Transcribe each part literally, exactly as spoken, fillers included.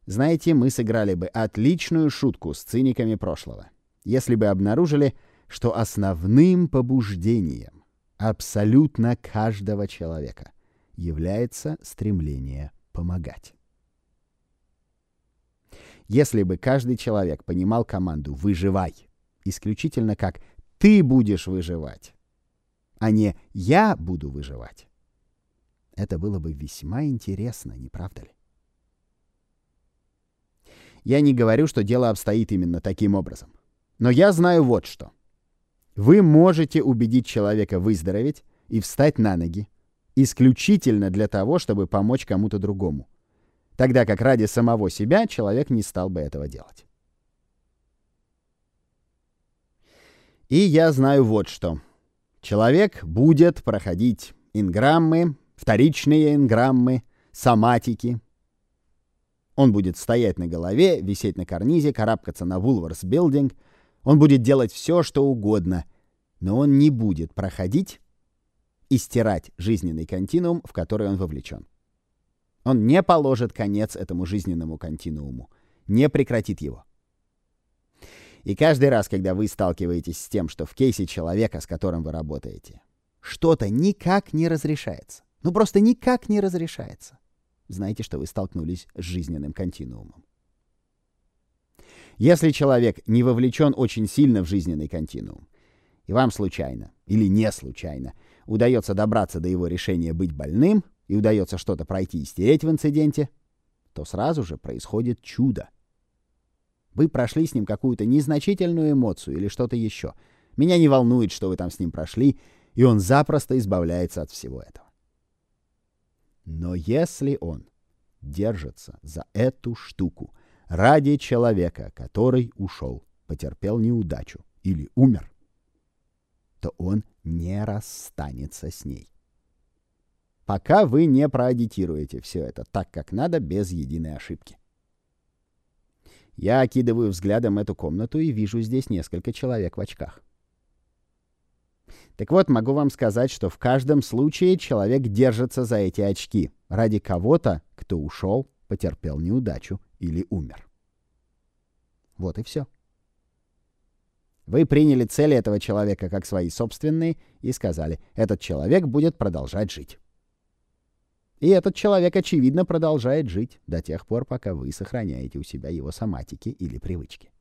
Знаете, мы сыграли бы отличную шутку с циниками прошлого, если бы обнаружили, что основным побуждением абсолютно каждого человека является стремление помогать. Если бы каждый человек понимал команду «выживай» исключительно как «ты будешь выживать», а не «я буду выживать», это было бы весьма интересно, не правда ли? Я не говорю, что дело обстоит именно таким образом. Но я знаю вот что. Вы можете убедить человека выздороветь и встать на ноги исключительно для того, чтобы помочь кому-то другому, тогда как ради самого себя человек не стал бы этого делать. И я знаю вот что. Человек будет проходить инграммы, вторичные инграммы, соматики. Он будет стоять на голове, висеть на карнизе, карабкаться на Woolworths Building. Он будет делать все, что угодно, но он не будет проходить и стирать жизненный континуум, в который он вовлечен. Он не положит конец этому жизненному континууму, не прекратит его. И каждый раз, когда вы сталкиваетесь с тем, что в кейсе человека, с которым вы работаете, что-то никак не разрешается, ну просто никак не разрешается, знайте, что вы столкнулись с жизненным континуумом. Если человек не вовлечен очень сильно в жизненный континуум, и вам случайно или не случайно удается добраться до его решения быть больным, и удается что-то пройти и стереть в инциденте, то сразу же происходит чудо. Вы прошли с ним какую-то незначительную эмоцию или что-то еще. Меня не волнует, что вы там с ним прошли, и он запросто избавляется от всего этого. Но если он держится за эту штуку ради человека, который ушел, потерпел неудачу или умер, то он не расстанется с ней. Пока вы не проаудитируете все это так, как надо, без единой ошибки. Я окидываю взглядом эту комнату и вижу здесь несколько человек в очках. Так вот, могу вам сказать, что в каждом случае человек держится за эти очки ради кого-то, кто ушел, потерпел неудачу или умер. Вот и все. Вы приняли цели этого человека как свои собственные и сказали, этот человек будет продолжать жить. И этот человек, очевидно, продолжает жить до тех пор, пока вы сохраняете у себя его соматики или привычки.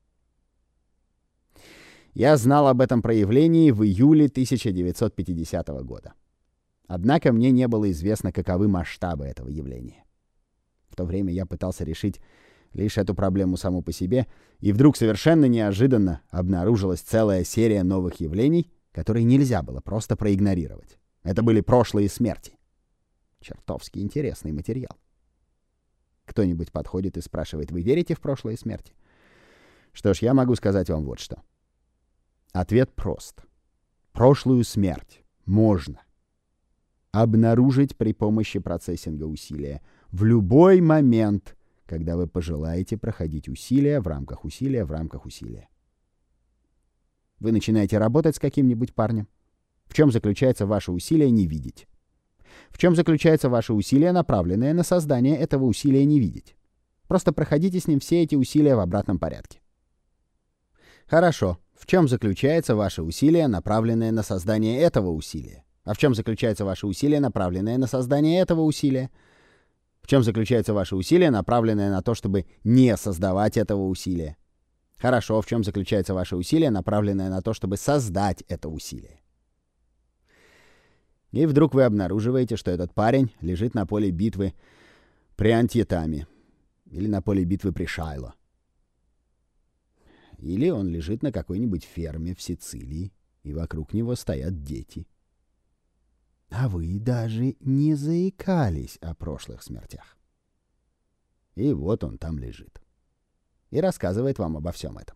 Я знал об этом проявлении в июле тысяча девятьсот пятидесятого года. Однако мне не было известно, каковы масштабы этого явления. В то время я пытался решить лишь эту проблему саму по себе, и вдруг совершенно неожиданно обнаружилась целая серия новых явлений, которые нельзя было просто проигнорировать. Это были прошлые смерти. Чертовски интересный материал. Кто-нибудь подходит и спрашивает, вы верите в прошлые смерти? Что ж, я могу сказать вам вот что. Ответ прост. Прошлую смерть можно обнаружить при помощи процессинга усилия в любой момент, когда вы пожелаете проходить усилия в рамках усилия в рамках усилия. Вы начинаете работать с каким-нибудь парнем. В чем заключается ваше усилие не видеть? В чем заключается ваше усилие, направленное на создание этого усилия не видеть? Просто проходите с ним все эти усилия в обратном порядке. Хорошо. В чем заключается ваше усилие, направленное на создание этого усилия? А в чем заключается ваше усилие, направленное на создание этого усилия? В чем заключается ваше усилие, направленное на то, чтобы не создавать этого усилия? Хорошо. В чем заключается ваше усилие, направленное на то, чтобы создать это усилие? И вдруг вы обнаруживаете, что этот парень лежит на поле битвы при Антьетаме или на поле битвы при Шайло. Или он лежит на какой-нибудь ферме в Сицилии, и вокруг него стоят дети. А вы даже не заикались о прошлых смертях. И вот он там лежит. И рассказывает вам обо всем этом.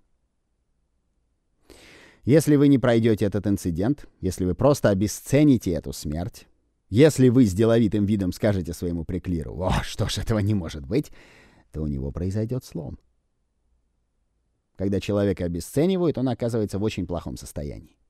Если вы не пройдете этот инцидент, если вы просто обесцените эту смерть, если вы с деловитым видом скажете своему приклиру, «О, что ж, этого не может быть», то у него произойдет слом. Когда человека обесценивают, он оказывается в очень плохом состоянии.